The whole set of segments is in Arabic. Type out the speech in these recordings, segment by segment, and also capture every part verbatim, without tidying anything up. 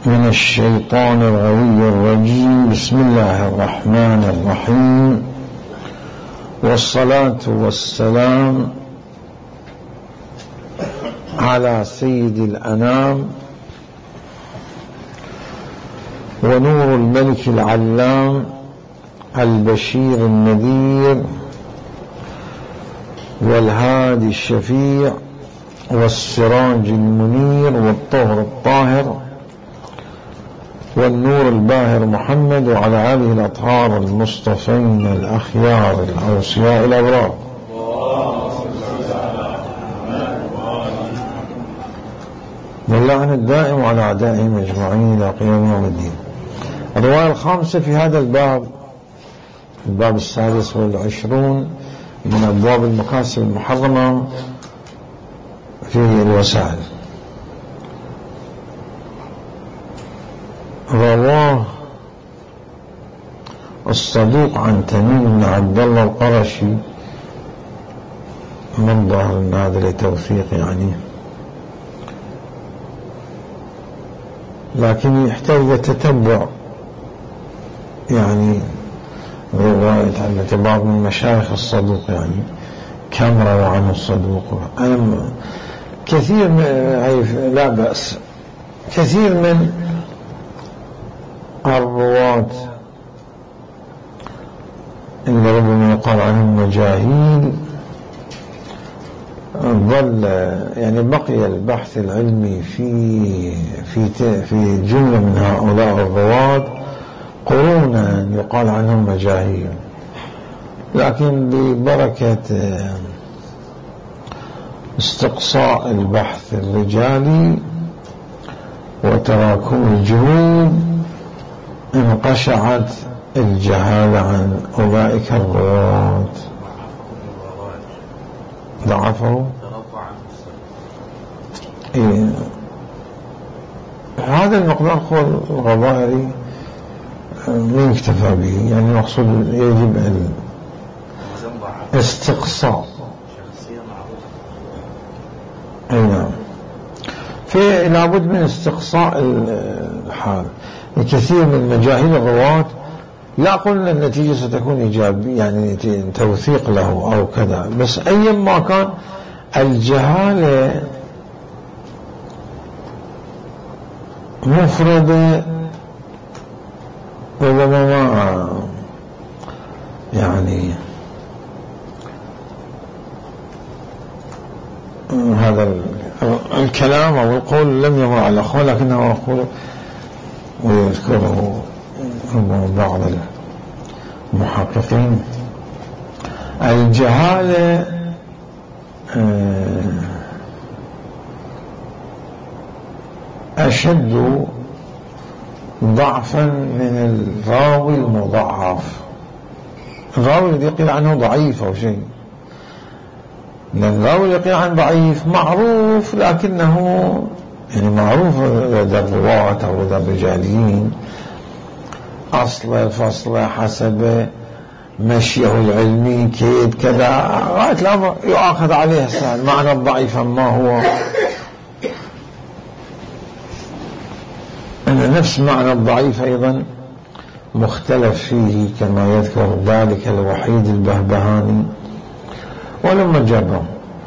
من الشيطان الغوي الرجيم. بسم الله الرحمن الرحيم، والصلاة والسلام على سيد الأنام ونور الملك العلام البشير النذير والهادي الشفيع والسراج المنير والطهر الطاهر والنور الباهر محمد وعلى آله الأطهار المصطفين الأخيار الأوصياء الأبرار. واللعن الدائم على أعدائهم أجمعين إلى قيام يوم الدين. الرواية الخامسة في هذا الباب، الباب السادس والعشرون من أبواب المكاسب المحرمة في الوسائل. رواه الصدوق عن تميم بن عبد الله القرشي، من ظهر ان هذا لتوثيق يعني، لكن يحتاج لتتبع يعني رواية عن بعض من مشايخ الصدوق، يعني كم روى عنه الصدوق. أنا كثير من لا بأس كثير من الرواة اللي ربما يقال عنهم مجاهيل ظل يعني بقي البحث العلمي في في في جملة من هؤلاء الرواة قرونا يقال عنهم مجاهيل، لكن ببركة استقصاء البحث الرجالي وتراكم الجهود انقشعت الجهالة عن أولئك الرواة. ضعفوا إيه. هذا المقدار هو الغضائري من اكتفى به، يعني المقصود يجب الاستقصاء. اي نعم، في لابد من استقصاء الحال. الكثير من مجاهيل الرواة لا قلنا النتيجة ستكون إيجابية يعني توثيق له أو كذا، بس أيا ما كان الجهالة مفردة ربما ما يعني هذا الكلام أو القول لم يمر على الأخوة، لكنه يقول ويذكره بعض المحققين الجهالة أشد ضعفا من الراوي المضعف. الراوي الذي يقيل عنه ضعيف أو شيء، لأن الراوي يقيل عنه ضعيف معروف، لكنه يعني معروف لدى الرواة أو لدى الرجاليين أصله فصله حسب مشيه العلمي كيد كذا، غاية الأمر يؤاخذ عليه السهل. معنى الضعيف ما هو أن نفس معنى الضعيف أيضا مختلف فيه، كما يذكر ذلك الوحيد البهبهاني ولما جابه.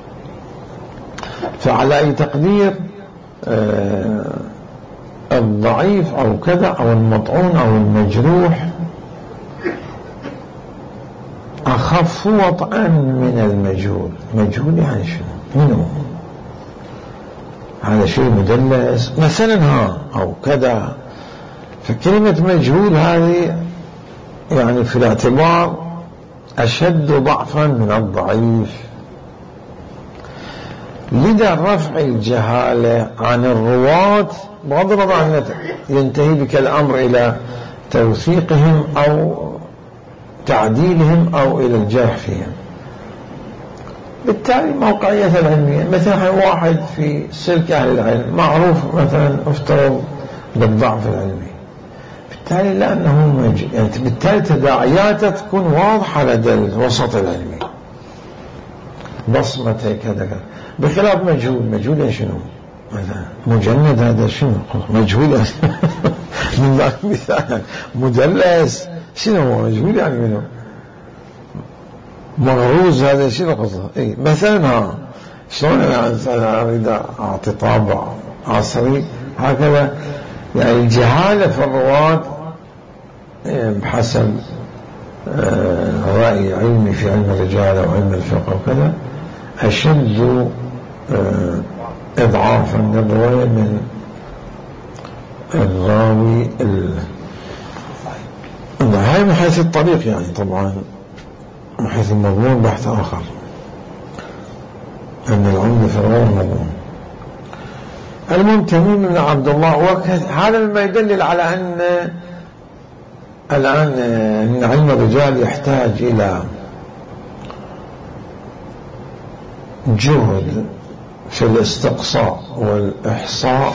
فعلى أي تقدير آه الضعيف أو كذا أو المطعون أو المجروح أخف وطئا من المجهول. مجهول يعني شنو؟ منه هذا شيء مدلس مثلا ها أو كذا. فكلمة مجهول هذه يعني في الاعتبار أشد ضعفا من الضعيف. لذا رفع الجهالة عن الرواة بغض النظر عن ينتهي بك الأمر إلى توثيقهم أو تعديلهم أو إلى الجرح فيهم، بالتالي موقعية العلمية. مثلا واحد في سلك أهل العلم معروف مثلا افترض بالضعف العلمي، بالتالي لأنه مج... يعني بالتالي تداعياته تكون واضحة لدى الوسط العلمي، بصمته كذا كذا، بخلاف مجهول. مجهول شنو؟ مجند هذا شنو؟ مجهول من ذاك مثال. مدلس شنو هو؟ مجهول يعني منه. مغروز هذا شنو قصده؟ اي مثلا ها شلون انا اريد اعطي طابع عصري هكذا، يعني الجهاله في الرواد بحسب رأي علمي في علم الرجال وعلم الفقه وكذا أشد إضعافا للرواية من الراوي هاي من حيث الطريق، يعني طبعا من حيث المضمون بحث آخر، أن العمدة في الرواية المضمون. المهم تميم بن عبد الله، وهذا ما يدلل على أن الآن أن علم الرجال يحتاج إلى جهد في الاستقصاء والإحصاء،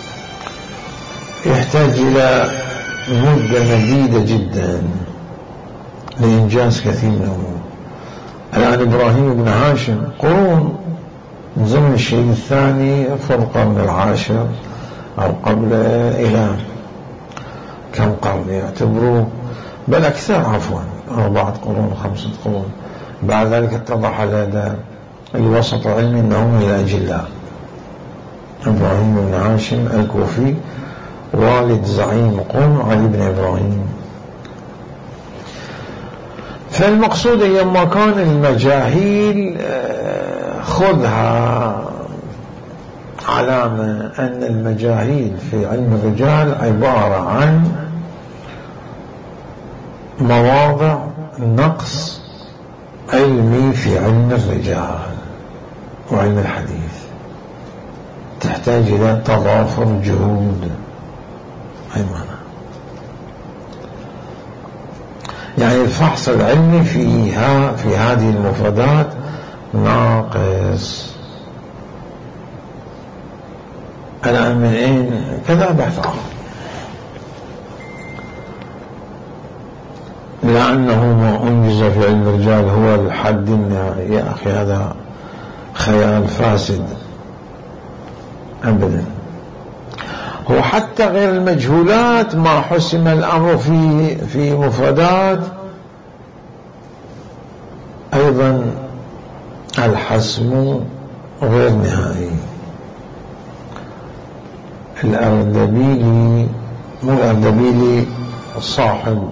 يحتاج إلى مدة مديدة جدا لإنجاز كثير من الأمور. الآن إبراهيم بن هاشم قرون من زمن الشهيد الثاني في القرن العاشر أو قبل إلى كم قرن يعتبروه، بل أكثر عفوا، أربعة قرون خمسة قرون. بعد ذلك اتضح لدى الوسط العلمي أنه من الأجلاء. إبراهيم بن هاشم الكوفي والد زعيم قوم علي بن إبراهيم. فالمقصود أيما كان المجاهيل خذها علامة أن المجاهيل في علم الرجال عبارة عن مواضع نقص علمي في علم الرجال وعلم الحديث، تحتاج إلى تضافر جهود. أي معنى؟ يعني الفحص العلمي فيها في هذه المفردات ناقص. الآن من أين كذا بحث آخر، لأنه ما أنجز في علم الرجال هو الحد النهائي. يا أخي هذا خيال فاسد أبدا. هو حتى غير المجهولات ما حسم الأمر في في مفردات أيضا الحسم غير نهائي. الأردبيلي مو الأردبيلي صاحب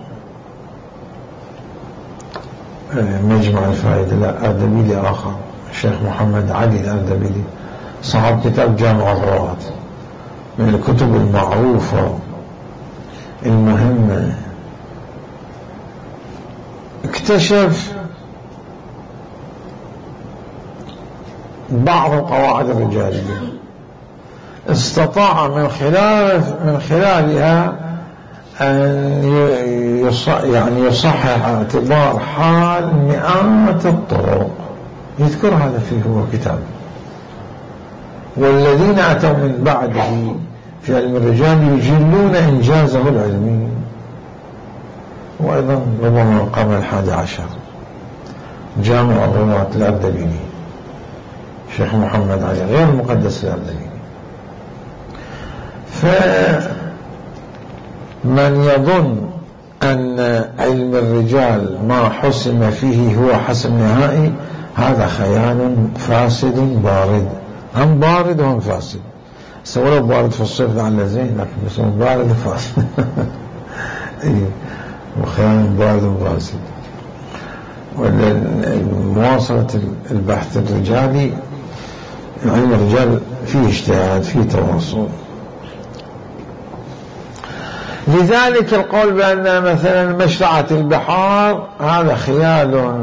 مجمع الفائدة، لا أردبيلي آخر، الشيخ محمد علي الأردبيلي صاحب كتاب جامع الرواة، من الكتب المعروفة المهمة. اكتشف بعض القواعد الرجالية، استطاع من خلال من خلالها أن يعني يصحح اعتبار حال مئات الطرق، يذكر هذا فيه هو كتاب. والذين أتوا من بعده في علم الرجال يجلون إنجازه العلمي. وأيضا ربما القرن الحادي عشر جامع الرواة الأردبيلي شيخ محمد علي غير المقدس الأردبيلي. فمن يظن أن علم الرجال ما حسم فيه هو حسم نهائي، هذا خيال فاسد بارد، هم بارد وهم فاسد. سواء بارد في الصيف لعل زين، لكن بسمه بارد وفاسد. وخيال بارد وفاسد. ومواصلة البحث الرجالي، علم الرجال فيه اجتهاد فيه تواصل. لذلك القول بأن مثلا مشرعة البحار هذا خيال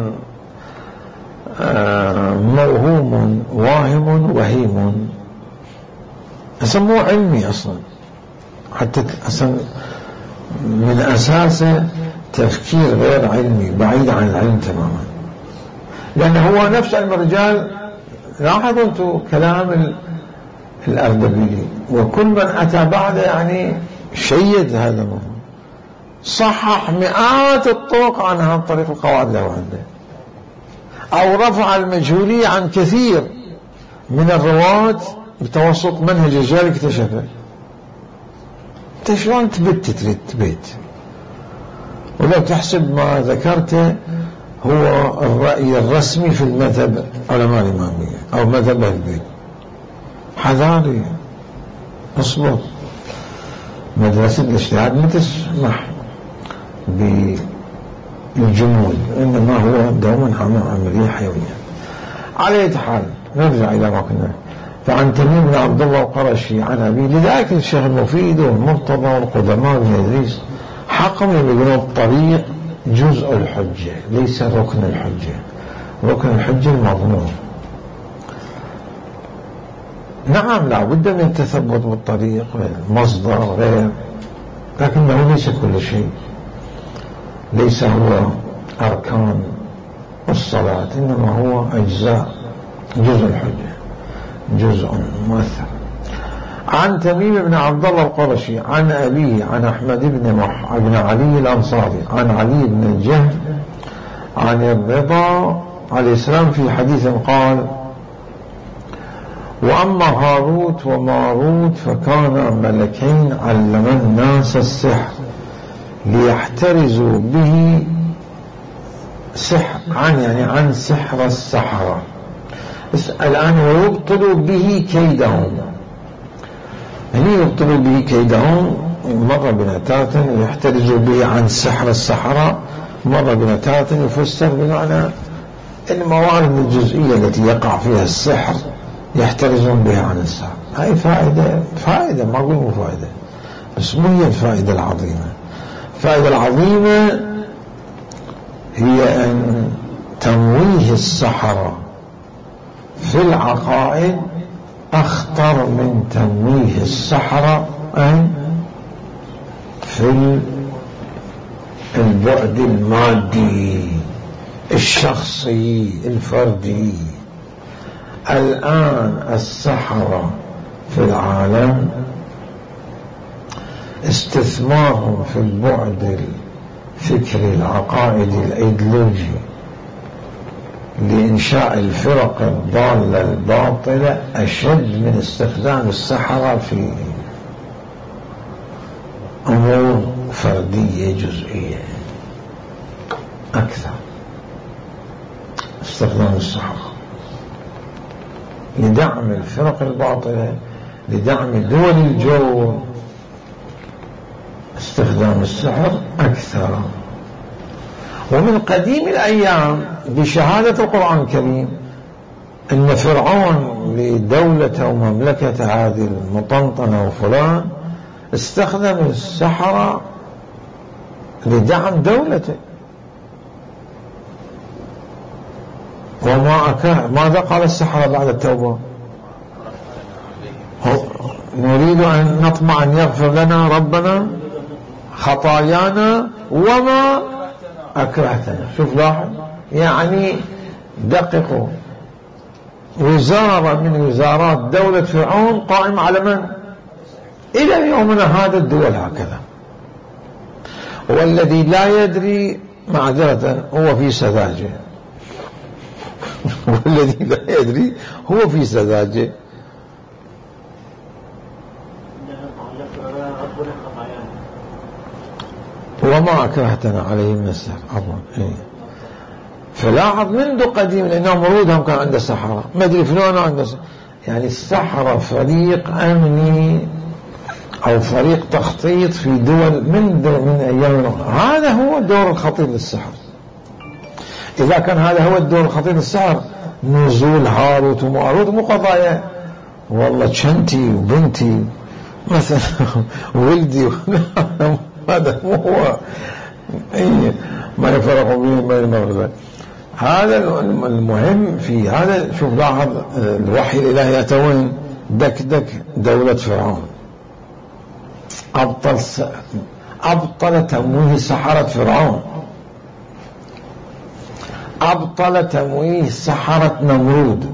موهوم واهم وهيم، يسموه علمي أصلا، حتى أصلا من أساسه تفكير غير علمي بعيد عن العلم تماما. لأنه هو نفس علم الرجال. لاحظوا أنتم كلام الأردبيلي، وكل من أتى بعده يعني شيد هذا المهم، صحح مئات الطرق عن هذا الطريق القواعد له عنده، أو رفع المجهولية عن كثير من الرواة بتوسط منهج الرجال اكتشفه. انت شلون تبت تريد تبت؟ ولو تحسب ما ذكرته هو الرأي الرسمي في المذهب علماء الإمامية أو مذهب أهل البيت. حذاري، اصبر. مدرسة الاجتهاد ما تسمح بالجمود، إنما هو دوما عملية حيوية. على أي حال نرجع إلى ما كنا. فعن تميم بن عبد الله القرشي عن أبيه. لذلك الشيخ المفيد والمرتضى والقدماء بن إدريس حقهم يقولون الطريق جزء الحجة ليس ركن الحجة. ركن الحجة المضمون. نعم لا بد من التثبت بالطريق والمصدر غير، لكنه ليس كل شيء، ليس هو أركان الصلاة، إنما هو أجزاء جزء الحجة، جزء مؤثر. عن تميم بن عبد الله القرشي عن أبيه عن أحمد بن مح بن علي الأنصاري عن علي بن الجهم عن الرضا عليه السلام في حديث قال: وأما هاروت وماروت فكانا ملكين علما الناس السحر ليحترزوا به سحر عن يعني عن سحر السحرة. الآن ويبطلوا به كيدهم، يعني يبطلوا به كيدهم. مرة بنتاتا يحترزوا به عن سحر السحرة، مرة بنتاتا يفسر بمعنى الموارد الجزئية التي يقع فيها السحر يحترزون بها عن السحر. هاي فائدة فائدة ما أقول مو فائدة، بس مو هي الفائدة العظيمة. الفائدة العظيمة هي أن تمويه السحرة في العقائد أخطر من تمويه السحرة في البعد المادي الشخصي الفردي. الآن السحرة في العالم استثمارهم في البعد الفكري العقائدي الأيديولوجي لإنشاء الفرق الضالة الباطلة أشد من استخدام السحرة في أمور فردية جزئية. أكثر استخدام السحرة لدعم الفرق الباطلة، لدعم دول الجو، استخدام السحر أكثر. ومن قديم الأيام بشهادة القرآن الكريم أن فرعون لدولة ومملكة هذه المطنطنة وفلان استخدم السحرة لدعم دولته. وما أكا ماذا قال السحرة بعد التوبة؟ نريد أن نطمع أن يغفر لنا ربنا خطايانا وما أكرهتنا. شوف لاحظ، يعني دققوا، وزارة من وزارات دولة فرعون قائمة على من؟ إلى يومنا هذا الدول هكذا. والذي لا يدري معذرة هو في سذاجة والذي لا يدري هو في سذاجة. وما أكرهتنا عليه من السحر. عفوا. فلاحظ منذ قديم لأن نمرودهم كان عنده سحرة، ما أدري فلان عنده سحرة. يعني السحرة فريق أمني أو فريق تخطيط في دول من دول من أيام. هذا هو الدور الخطير للسحر. إذا كان هذا هو الدور الخطير للسحر، نزول هاروت وماروت مو قضايا والله شنتي وبنتي مثلا ولدي هذا مو هو ما يفرق بين المغرب. هذا المهم في هذا. شوف لاحظ الوحي الإلهي أتوين دك دك دولة فرعون أبطل أبطل تمويه سحرة فرعون، أبطل تمويه سحرة نمرود.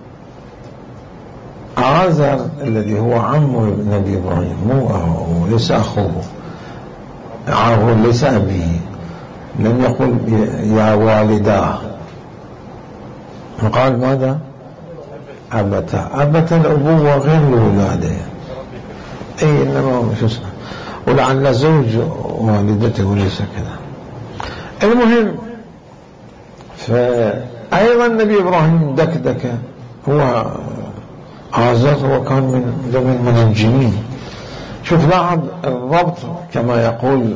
آزر الذي هو عم النبي إبراهيم مو هو، ليس أخوه، هو ليس أبيه، لم يقل يا والداه، قال ماذا؟ أبتا أبتا الأبوة غير الولادة، أي إنما شو اسمه ولعل زوج والدته وليس كذا. المهم، فأيضا النبي إبراهيم دكدك هو آزر وكان من ضمن المنجمين. شوف لاحظ الربط كما يقول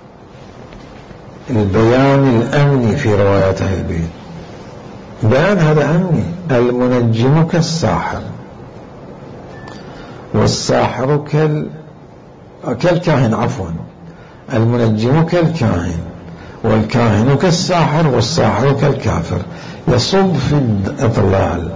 البيان الأمني في روايات أهل البيت، بيان هذا أمني. المنجم كالساحر، والساحر كال كالكاهن عفوا المنجم كالكاهن، والكاهن كالساحر، والساحر كالكافر، يصب في الإضلال.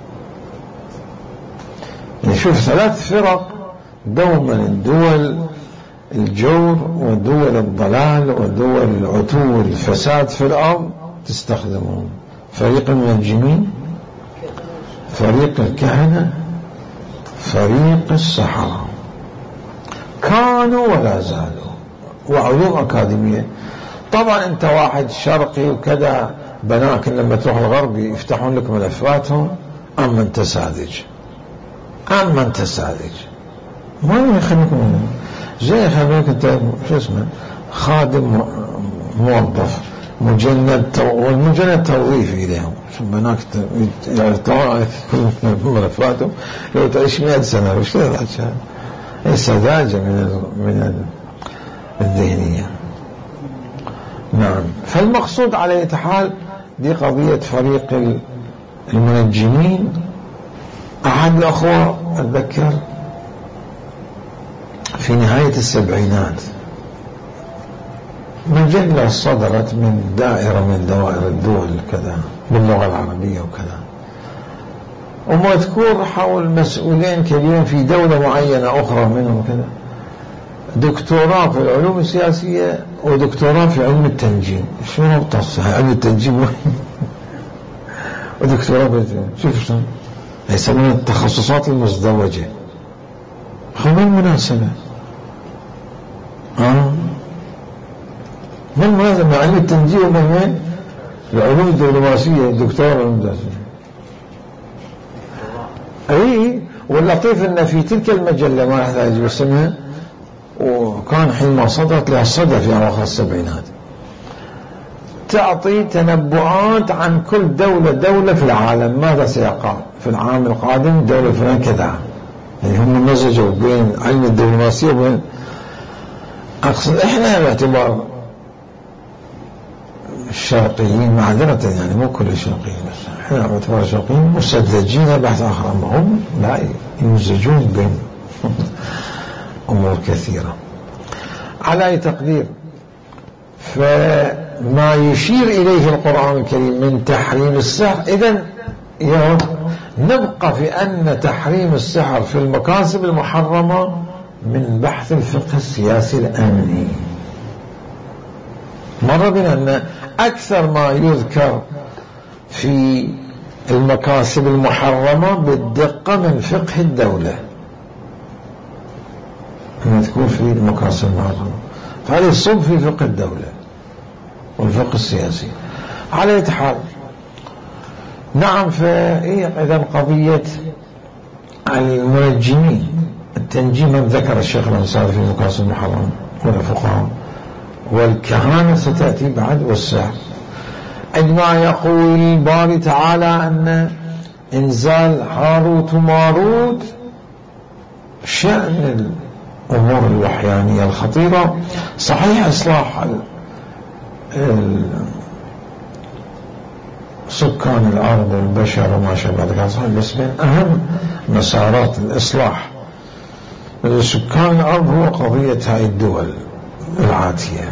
نشوف ثلاث فرق دوما، الدول الجور ودول الضلال ودول العتو والفساد في الأرض تستخدمهم: فريق المنجمين، فريق الكهنة، فريق السحرة. كانوا ولا زالوا، وعلوم أكاديمية. طبعا أنت واحد شرقي وكذا، بناك لما تروح الغرب يفتحون لك ملفاتهم، أما أنت ساذج، أما أنت ساذج، ما يخليكم زي خليك أنت شو اسمه خادم موظف مجند، والمجند توظيفي لهم. شو بناك يطلعوا كل ملفاتهم لو تعيش مئة سنة، وش كذا هي سذاجة من من الذهنية. نعم. فالمقصود على أي حال دي قضية فريق المنجمين. أحد الأخوة أتذكر في نهاية السبعينات مجلة صدرت من دائرة من دوائر الدول كذا باللغة العربية وكذا، ومذكور حول مسؤولين كبيرين في دولة معينة أخرى منهم كذا، دكتوراه في العلوم السياسية ودكتوراه في علم التنجيم. شنو القصة؟ علم التنجيم وين؟ ودكتوراه في التنجيم. شوف شلون يسمون التخصصات المزدوجة. ما المناسبة؟ آه ما المناسبة مع علم التنجيم ومن وين؟ العلوم الدبلوماسية، الدكتوراه في العلوم السياسية. أي واللطيف أن في تلك المجلة ما أحتاج اسمها، وكان حينما صدرت لها الصدى في أواخر السبعينات، تعطي تنبؤات عن كل دولة دولة في العالم، ماذا سيقع في العام القادم دولة فلان كذا. يعني هم مزجوا بين علم الدبلوماسية وبين، أقصد إحنا باعتبار الشرقيين معذرة، يعني مو كل الشرقيين، بس إحنا باعتبار الشرقيين مسذجين بحث آخر، أما هم لا يمزجون بين أمور كثيرة. على أي تقدير، فما يشير إليه القرآن الكريم من تحريم السحر، إذن نبقى في أن تحريم السحر في المكاسب المحرمة من بحث الفقه السياسي الأمني. مر بنا أن أكثر ما يذكر في المكاسب المحرمة بالدقة من فقه الدولة مذكور في المكاسب المحرمة، فهذا الصب في فقه الدولة والفقه السياسي. على أي حال، نعم. فإيه إذن قضية المنجمين، التنجيم ذكر الشيخ الأنصاري في المكاسب المحرمة والفقهاء، والكهانة ستأتي بعد، والسحر. عندما يقول الباري تعالى أن إنزال هاروت وماروت شأن الأمور الوحيانية الخطيرة، صحيح إصلاح سكان الأرض والبشر وما شابه ذلك صحيح، بس من أهم مسارات الإصلاح سكان الأرض هو قضية هاي الدول العاتية،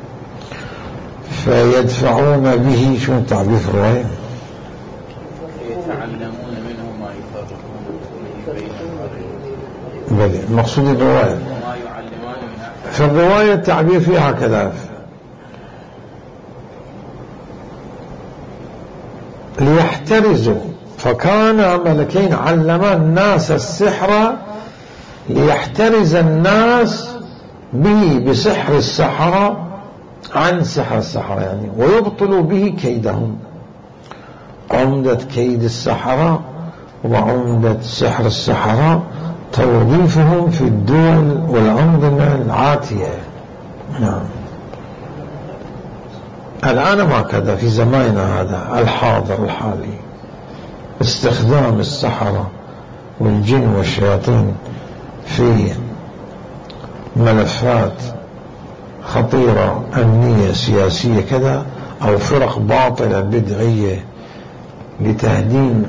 فيدفعون به شو التعبير في الرواية؟ يتعلمون منه ما يفرقون به بين المرء. بلي المقصود الرواية، ما يعلمان من في الرواية التعبير فيها كذا، ليحترزوا، فكان ملكين علما الناس السحر ليحترز الناس به بسحر السحرة عن سحر السحرة، يعني ويبطلوا به كيدهم. عمدة كيد السحرة وعمدة سحر السحرة توظيفهم في الدول والأنظمة العاتية. نعم. الآن ما كذا في زماننا هذا الحاضر الحالي، استخدام السحرة والجن والشياطين في ملفات خطيرة أمنية سياسية كذا، أو فرق باطلة بدعية لتهديم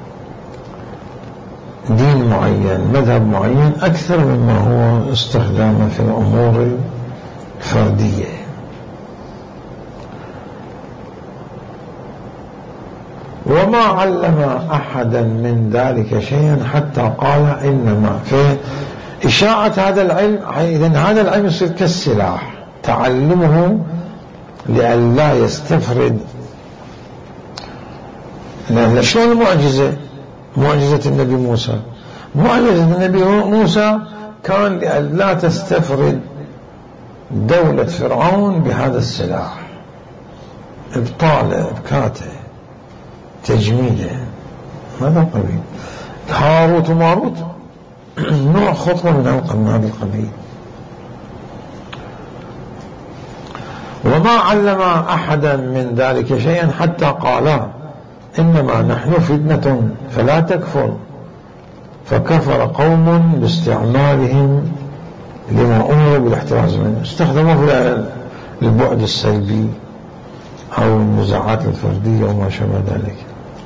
دين معين مذهب معين، أكثر مما هو استخدامه في الأمور الفردية. وما علم أحدا من ذلك شيئا حتى قال إنما. في إشاعة هذا العلم، إذن هذا العلم يصير كالسلاح، تعلمه لئلا يستفرد. لأن شلون المعجزة؟ معجزة النبي موسى، معجزة النبي موسى كان لئلا تستفرد دولة فرعون بهذا السلاح، إبطاله، إبكاته، تجميده، هذا القبيل. هاروت وماروت نوع خطوة من هذا القبيل. وما علم أحدا من ذلك شيئا حتى قالا إنما نحن فتنة فلا تكفر، فكفر قوم باستعمالهم لما أمروا بالاحتراز منه، استخدموه للبعد السلبي أو النزاعات الفردية وما شابه ذلك.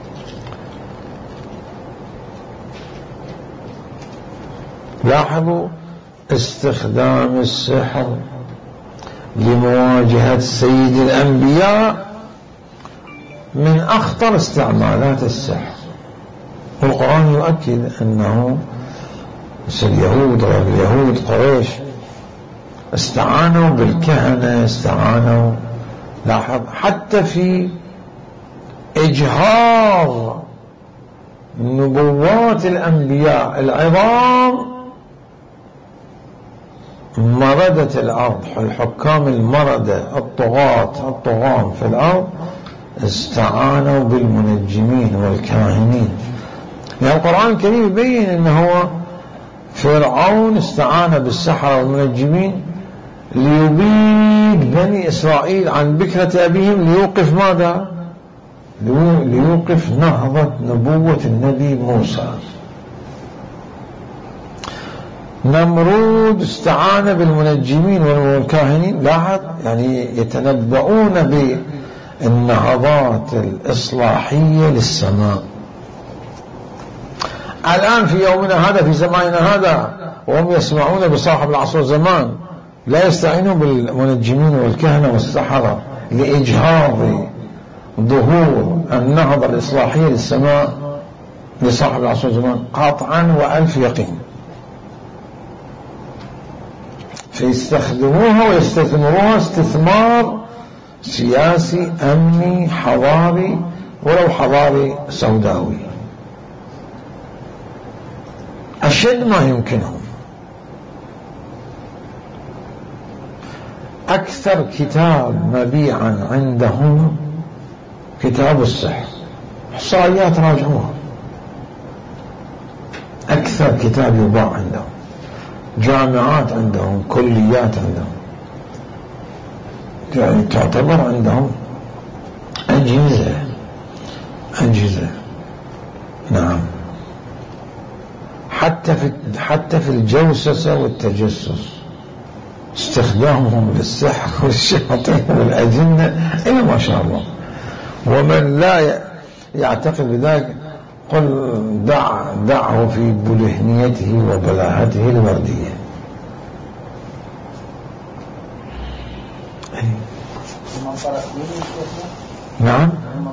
لاحظوا استخدام السحر لمواجهة سيد الأنبياء من أخطر استعمالات السحر، والقرآن يؤكد أنه اليهود غير اليهود قريش استعانوا بالكهنة، استعانوا. لاحظ حتى في إجهاض نبوات الأنبياء العظام مردة الأرض، الحكام المردة الطغاة الطغام في الأرض استعانوا بالمنجمين والكاهنين. يعني القرآن الكريم يبين أنه فرعون استعان بالسحرة والمنجمين ليبيد بني إسرائيل عن بكرة أبيهم، ليوقف ماذا؟ ليوقف نهضة نبوة النبي موسى. نمرود استعان بالمنجمين والكاهنين، لاحظ يعني يتنبؤون بالنهضات الإصلاحية للسماء. الآن في يومنا هذا، في زماننا هذا، وهم يسمعون بصاحب العصر زمان لا يستعينون بالمنجمين والكهنة والسحرة لإجهاض ظهور النهضة الإصلاحية للسماء لصاحب العصر زمان قطعا وألف يقين، فيستخدموها ويستثمروها استثمار سياسي أمني حضاري، ولو حضاري سوداوي أشد ما يمكنهم. أكثر كتاب مبيعا عندهم كتاب السحر، إحصائيات راجعوها، أكثر كتاب يباع عندهم، جامعات عندهم، كليات عندهم، يعني تعتبر عندهم أجهزة أجهزة نعم، حتى في حتى في الجوسسة والتجسس استخدامهم للسحر والشياطين والأجنة إلى ما شاء الله. ومن لا يعتقد بذلك قل دع دعه في بلهنيته وبلاهته الوردية. نعم،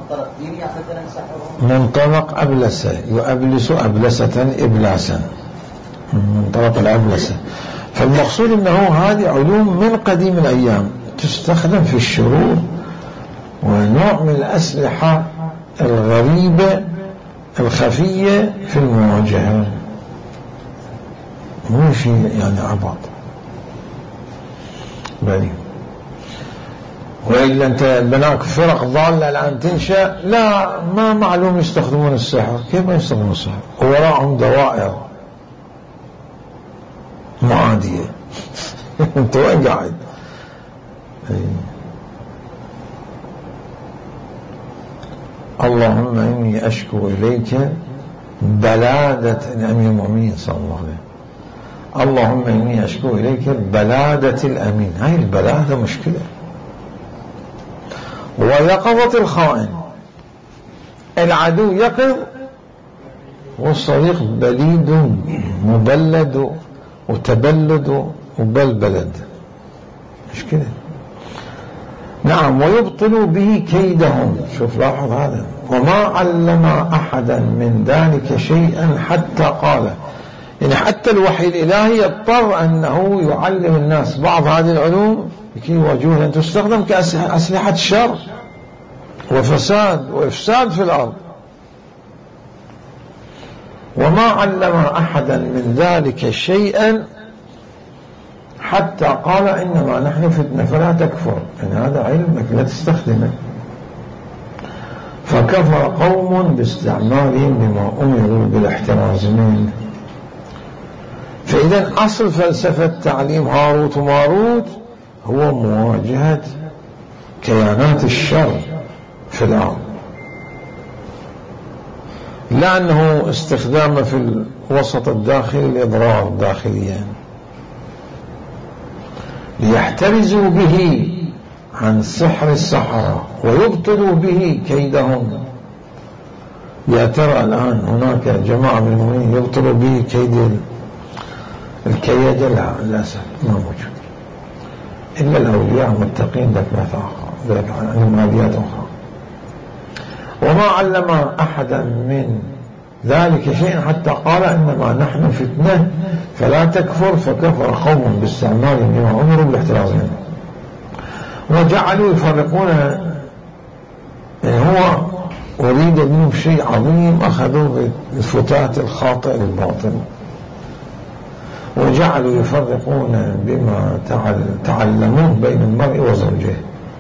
منطلق أبلسة، يؤبلس أبلسة إبلاسا، منطلق الأبلسة. فالمقصود أنه هذه علوم من قديم الأيام تستخدم في الشرور، ونوع من الأسلحة الغريبة الخفية في المواجهة، مو شيء يعني عبط. بني وإلا أنت بناك فرق ضالة الآن تنشأ، لا ما معلوم يستخدمون السحر. كيف ما يستخدمون السحر؟ وراءهم دوائر معادية. أنت وين قاعد؟ اللهم إني أشكو إليك بلادة أمير المؤمنين صلى الله عليه وسلم. اللهم إني أشكو إليك بلادة الأمين. هاي البلادة مشكلة. ويقظة الخائن، العدو يقظ والصديق بليد مبلد وتبلد وبلبلد، مشكلة. نعم. ويبطل به كيدهم. شوف لاحظ هذا. وما علم أحدا من ذلك شيئا حتى قال، يعني حتى الوحي الإلهي يضطر أنه يعلم الناس بعض هذه العلوم لكي يواجهوها، أن تستخدم كأسلحة شر وفساد وإفساد في الأرض. وما علم أحدا من ذلك شيئا حتى قال إنما نحن فتنة فلا تكفر، إن هذا علمك لا تستخدمه. فكفر قوم باستعمالهم بما أمروا بالاحتراز منه. فإذا أصل فلسفة تعليم هاروت وماروت هو مواجهة كيانات الشر في الأرض، لا أنه استخدامه في الوسط الداخلي لإضرار داخليا، ليحترزوا به عن سحر السحرة ويبطلوا به كيدهم. يا ترى الآن هناك جماعة من المؤمنين يبطلوا به كيد الكيد؟ لا، للأسف ما موجود، إلا الأولياء المتقين ذاك ما آخر، ذاك عندهم آليات أخرى. وما علم أحدا من ذلك شيء حتى قال إنما نحن فتنة فلا تكفر، فكفر قوم باستعمالهم بما أمروا بالاحتراز منه. وجعلوا يفرقون، يعني هو أريد منهم شيء عظيم، أخذوا بالفتات الخاطئ الباطل، وجعلوا يفرقون بما تعلموه بين المرء وزوجه.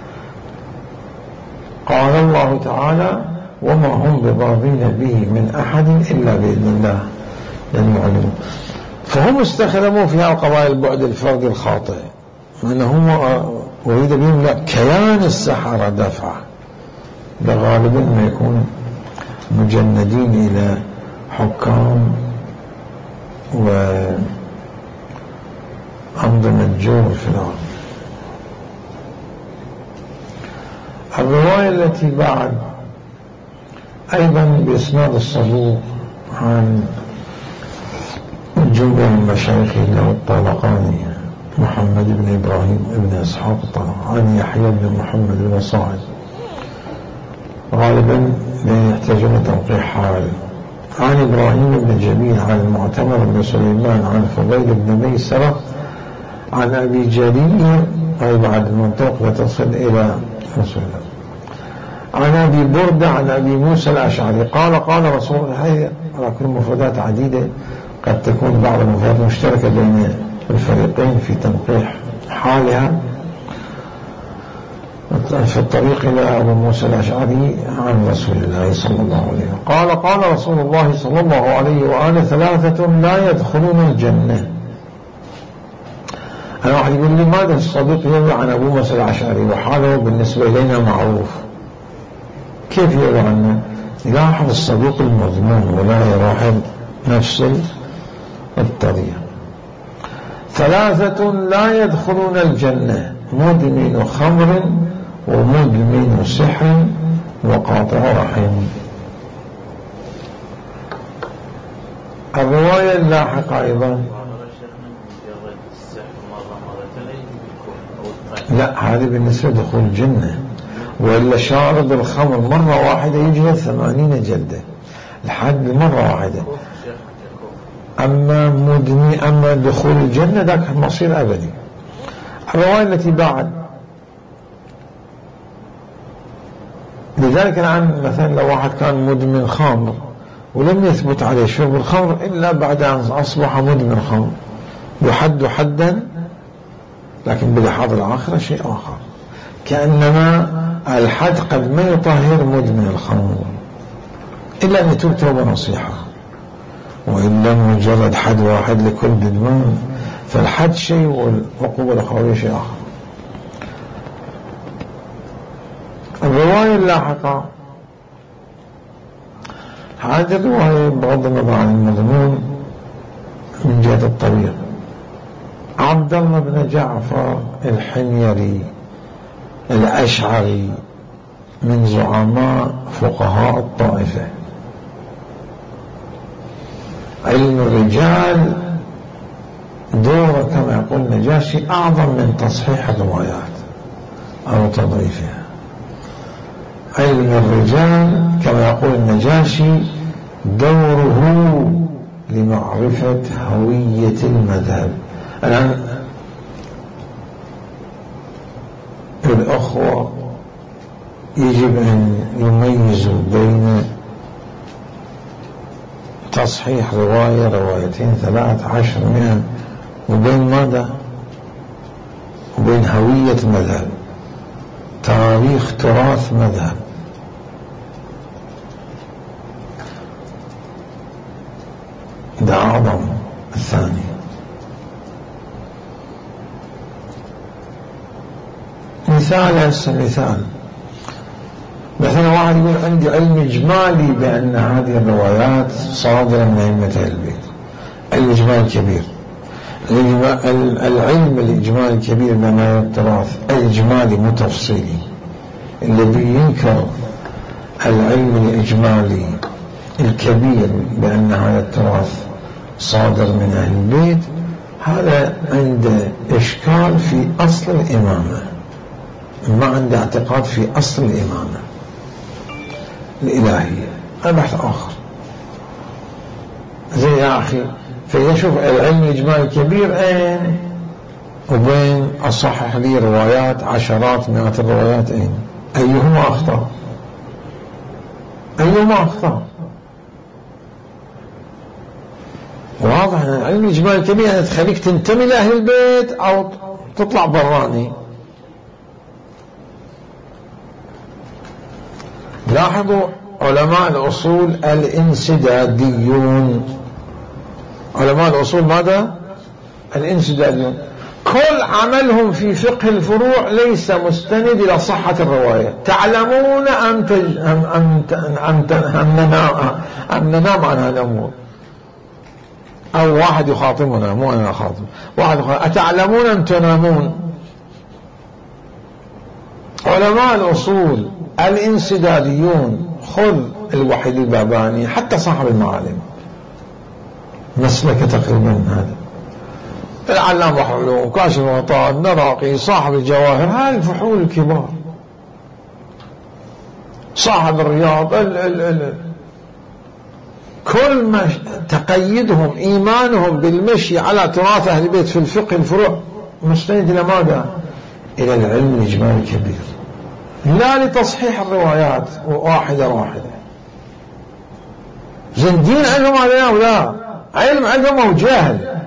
قال الله تعالى وما هم بضارين به من أحد إلا بإذن الله لن يعلموا. فهم استخدموا في هذه القضايا البعد الفردي الخاطئ، أنهم أريد بهم لا كيان السحرة دفع، غالبا ما يكون مجندين إلى حكام وأنظمة جور في الأرض. الرواية التي بعد أيضا بإسناد الصدوق عن جملة من مشايخه له الطالقاني محمد بن إبراهيم بن إسحاق الطالقاني عن يحيى بن محمد بن صاعد، غالبا يحتاجون توقيع حال، عن إبراهيم بن جميل عن المعتمر بن سليمان عن فضيل بن ميسرة عن أبي جرير، أي بعد المنطق وتصل إلى رسول الله، عن أبي بردة عن أبي موسى الأشعري قال قال رسول الله. هي على كل مفردات عديدة، قد تكون بعض المفردات مشتركة بين الفريقين في تنقيح حالها. في الطريق إلى أبو موسى الأشعري عن رسول الله صلى الله عليه وسلم قال قال رسول الله صلى الله عليه وآله ثلاثة لا يدخلون الجنة. أنا واحد يقول لي ماذا الصديق يروي عن أبو موسى الأشعري وحاله بالنسبة إلينا معروف، كيف يروي عنه؟ يلاحظ الصديق المضمون ولا يلاحظ نفس الطريقة. ثلاثة لا يدخلون الجنة مدمن خمر ومدمن سحر وقاطع رحم. الرواية اللاحقة أيضا لا، هذه بالنسبة دخول الجنة، وإلا شارب الخمر مرة واحدة يجلد ثمانين جلدة لحد مرة واحدة. أما مدمن أما دخول الجنة ذاك مصير أبدي. الرواية التي بعد لذلك الآن مثلا لو واحد كان مدمن خمر ولم يثبت عليه شرب الخمر إلا بعد أن أصبح مدمن خمر يحد حدا، لكن بلحاظ الآخرة شيء آخر. كأنما الحد قد ما يطهر مدمن الخمر إلا أن يتوب توبة نصيحة، وإلا مجرد حد واحد لكل إدمان، فالحد شيء والعقوبة الأخرى شيء آخر. الرواية اللاحقة، هذه الرواية بغض النظر عن المضمون من جهة الطريق، عبد الله بن جعفر الحميري الأشعري من زعماء فقهاء الطائفة. علم الرجال دوره كما يقول النجاشي أعظم من تصحيح الروايات أو تضعيفها. علم الرجال كما يقول النجاشي دوره لمعرفة هوية المذهب. الآن الأخوة يجب أن يميزوا بين تصحيح رواية روايتين ثلاث عشر مئة وبين ماذا؟ وبين هوية مذهب، تاريخ تراث مذهب. ده أعظم. الثاني مثال هسه مثال مثلا واحد يقول عندي علم إجمالي بأن هذه الروايات صادرة من أئمة أهل البيت. الإجمال الكبير، العلم الإجمالي الكبير بما التراث الإجمالي متفصيلي، الذي ينكر العلم الإجمالي الكبير بأن هذا التراث صادر من أهل البيت، هذا عنده إشكال في أصل الإمامة، ما عنده اعتقاد في أصل الإمامة الإلهية. هذا بحث آخر. زي يا أخي فيشوف العلم الإجمالي الكبير أين وبين أصحح لي روايات عشرات مئات الروايات أين؟ أيهما أخطأ؟ أيهما أخطأ؟ واضح أن العلم الإجمالي الكبير أن تخليك تنتمي لأهل البيت أو تطلع براني. لاحظوا علماء الأصول الانسداديون، علماء الأصول ماذا؟ الانسداديون، كل عملهم في فقه الفروع ليس مستند إلى صحة الرواية. تعلمون أم, تج... أم... أم... أم... أم... ننام... أم ننام عن هذا الأمور؟ أو واحد يخاطبنا، مو أنا أخاطب واحد يخاطب. أتعلمون أم تنامون؟ علماء الأصول الانسداديون، خذ الوحيد الباباني حتى صاحب المعالم مسلك تقريبا هذا، العلامة حلو، كاشف الغطاء، النراقي، صاحب الجواهر، هاي الفحول الكبار، صاحب الرياض، ال ال ال كل ما تقيدهم إيمانهم بالمشي على تراث أهل البيت في الفقه الفروع مستند إلى ماذا؟ إلى العلم الإجمالي الكبير، لا لتصحيح الروايات واحدة واحدة. زندين علم علينا ولا علم علم أو جاهل،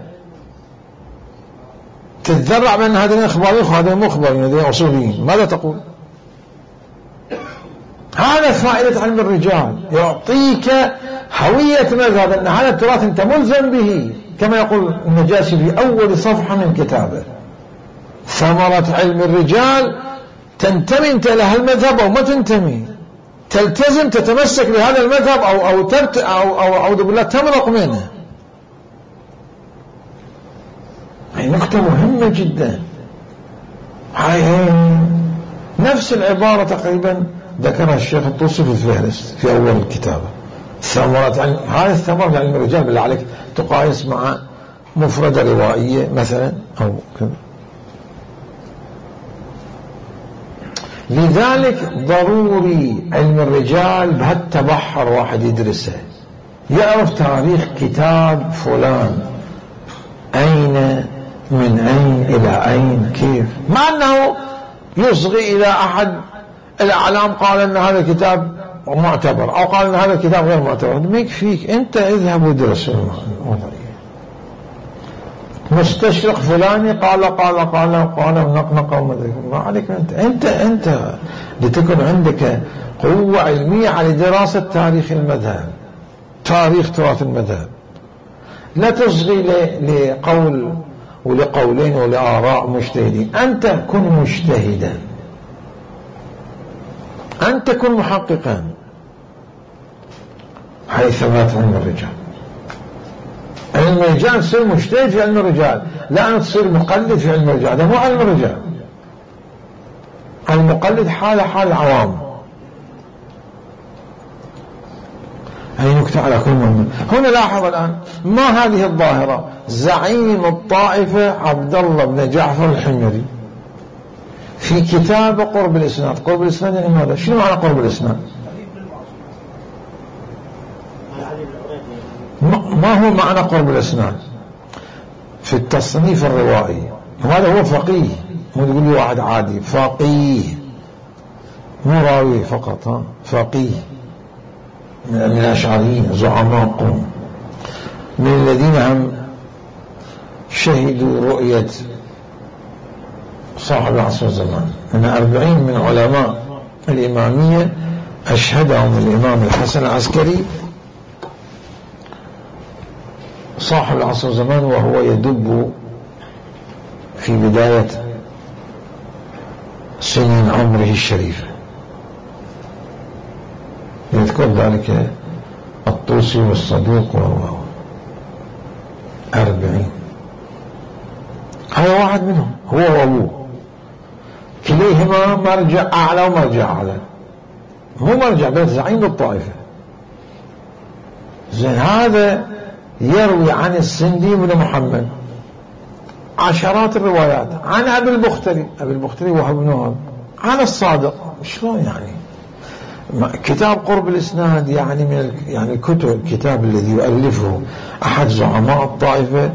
تتذرع بأن هذين إخبارين وهذين مخبرين، هذين أصوليين، ماذا تقول؟ هذا فائدة علم الرجال، يعطيك هوية مذهب أن هذا التراث أنت ملزم به، كما يقول النجاشي في أول صفحة من كتابه: ثمرة علم الرجال تنتمي أنت إلى هالمذهب أو ما تنتمي، تلتزم تتمسك بهذا المذهب أو أو تبت أو أو أعوذ بالله تمرق منه. هي نقطة مهمة جدا. هاي نفس العبارة تقريبا ذكرها الشيخ الطوسي في الفهرست في أول الكتابة. ثمرة علم، هذه الثمرة علم الرجال بالله عليك تقايس مع مفردة روائية مثلا أو كذا. لذلك ضروري علم الرجال بهالتبحر واحد يدرسه، يعرف تاريخ كتاب فلان، أين من أين إلى أين كيف، مع أنه يصغي إلى أحد الأعلام قال أن هذا الكتاب معتبر أو قال أن هذا الكتاب غير معتبر، ما يكفيك أنت اذهب ودرس الوضعية. مستشرق فلاني قال قال قال قال ونقنق ومدري ما عليك أنت أنت أنت لتكن عندك قوة علمية على دراسة تاريخ المذهب، تاريخ تراث المذهب، لا تصغي لقول ولقولين ولآراء مجتهدين. أنت كن مجتهدا، أنت كن محققا حيث ثبات علم الرجال. علم الرجال تصير مجتهد في علم الرجال، لا أن تصير مقلد في علم الرجال، هذا مو علم الرجال. المقلد حال حال العوام. هذه نكتة على كل من. هنا لاحظ الآن ما هذه الظاهرة. زعيم الطائفة عبد الله بن جعفر الحميري في كتاب قرب الإسناد. قرب الإسناد يعني ماذا؟ شنو معنى قرب الإسناد؟ ما هو معنى قرب الإسناد في التصنيف الروائي؟ وهذا هو فقيه، مو تقول لي واحد عادي، فقيه مو راوي فقط، ها فقيه من الأشعريين زعماء قوم، من الذين هم شهدوا رؤية صاحب العصر والزمان. من أربعين من علماء الإمامية أشهدهم الإمام الحسن العسكري صاحب العصر والزمان وهو يدب في بداية سنين عمره الشريفة. يذكر ذلك الطوسي والصدوق وهو أربعين. هذا واحد منهم هو وأبوه، كليهما مرجع أعلى ومرجع أعلى، مو مرجع بل زعيم الطائفة. زين هذا يروي عن السندي بن محمد عشرات الروايات، عن أبي البختري، أبي البختري وهب بن وهب، عن الصادق. شلون يعني؟ كتاب قرب الإسناد يعني من يعني الكتب الكتاب الذي يؤلفه أحد زعماء الطائفة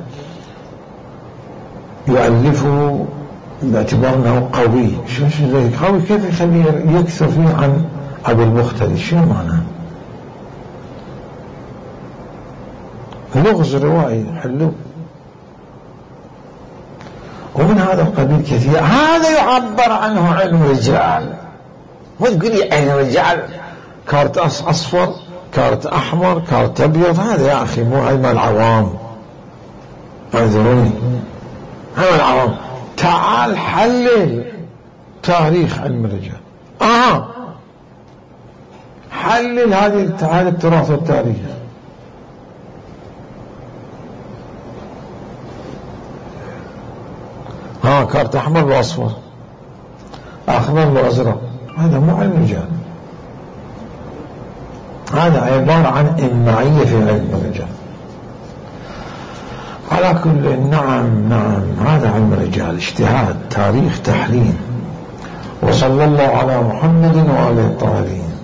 يؤلفه باعتبار أنه قوي. شو شو ذلك قوي؟ كيف يخليه يكثر فيه عن أبي البختري؟ شو معناه؟ لغز روائي حلو. ومن هذا القبيل كثير. هذا يعبر عنه علم رجال. وتقول لي علم رجال كارت أصفر كارت أحمر كارت أبيض؟ هذا يا أخي مو علم العوام، اعذروني، علم العوام. تعال حلل تاريخ علم الرجال، آه حلل هذه هذا التراث والتاريخ. ها كارت أحمر وأصفر، أخضر وأزرق، هذا مو علم الرجال، هذا عبارة عن إمعية في علم الرجال. على كل نعم نعم هذا علم الرجال، اجتهاد، تاريخ، تحليل. وصلى الله على محمد وآله الطاهرين.